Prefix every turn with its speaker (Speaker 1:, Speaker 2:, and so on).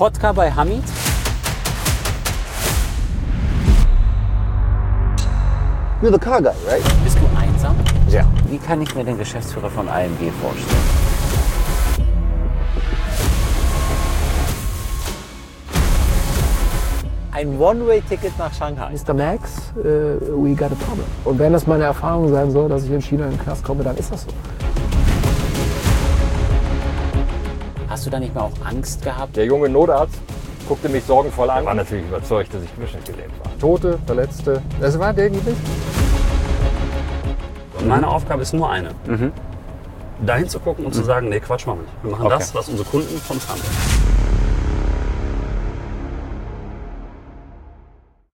Speaker 1: Wodka bei Hamid?
Speaker 2: You're the car guy, right?
Speaker 1: Bist du einsam?
Speaker 2: Ja.
Speaker 1: Wie kann ich mir den Geschäftsführer von AMG vorstellen? Ein One-Way-Ticket nach Shanghai.
Speaker 3: Mr. Max, we got a problem. Und wenn das meine Erfahrung sein soll, dass ich in China in den Knast komme, dann ist das so.
Speaker 1: Hast du da nicht mal auch Angst gehabt?
Speaker 4: Der junge Notarzt guckte mich sorgenvoll an. Er war natürlich überzeugt, dass ich querschnittgelähmt war.
Speaker 3: Tote, Verletzte, das war der nicht.
Speaker 5: Meine Aufgabe ist nur eine. Dahin zu gucken und zu sagen, nee, Quatsch, machen wir nicht. Wir machen das, was unsere Kunden von uns haben.